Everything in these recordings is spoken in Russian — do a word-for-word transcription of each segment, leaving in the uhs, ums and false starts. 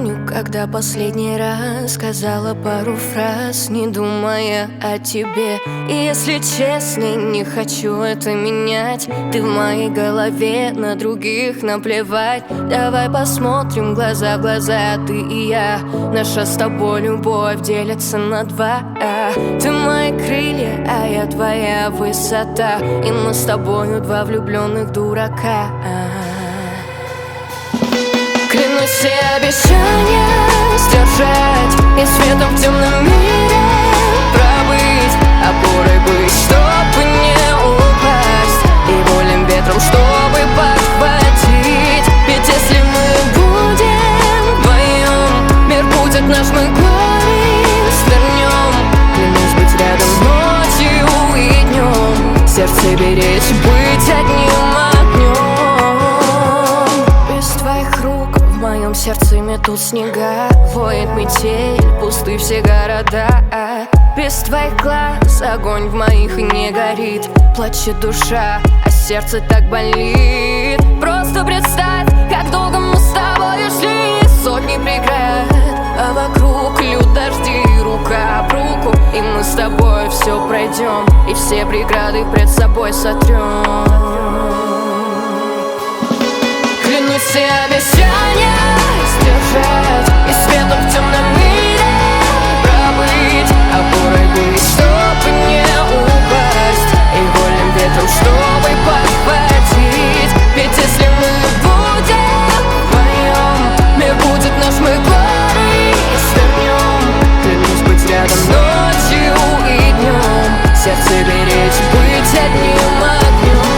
помню, когда последний раз сказала пару фраз, не думая о тебе. И если честно, не хочу это менять. Ты в моей голове, на других наплевать. Давай посмотрим глаза в глаза, ты и я. Наша с тобой любовь делится на два. Ты мои крылья, а я твоя высота. И мы с тобою два влюбленных дурака. Клянусь все обещания сдержать и светом в темном мире пробыть, опорой быть, чтобы не упасть, и волем ветром, чтобы подхватить. Ведь если мы будем вдвоем, мир будет наш, мы горы свернем. Клянусь быть рядом ночью и днем, сердце беречь, быть одним огнем. Без твоих рук в моем сердце метут снега, воет метель, пусты все города. Без твоих глаз огонь в моих не горит, плачет душа, а сердце так болит. Просто представь, как долго мы с тобой шли, сотни преград, а вокруг льют дожди, рука об руку. И мы с тобой все пройдем, и все преграды пред собой сотрем. Клянусь все обещания сдержать и светом в темном мире пробыть, опорой быть, чтобы не упасть, и волем ветром, чтобы подхватить. Ведь если мы будем вдвоем, мир будет наш, мы горы свернем. Клянусь быть рядом ночью и днем, сердце беречь, быть одним огнем.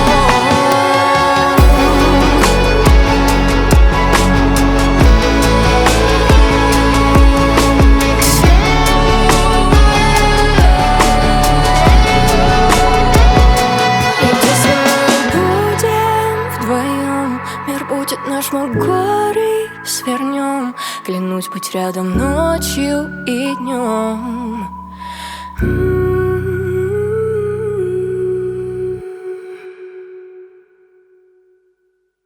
Наш, мы горы свернем. Клянусь быть рядом ночью и днем.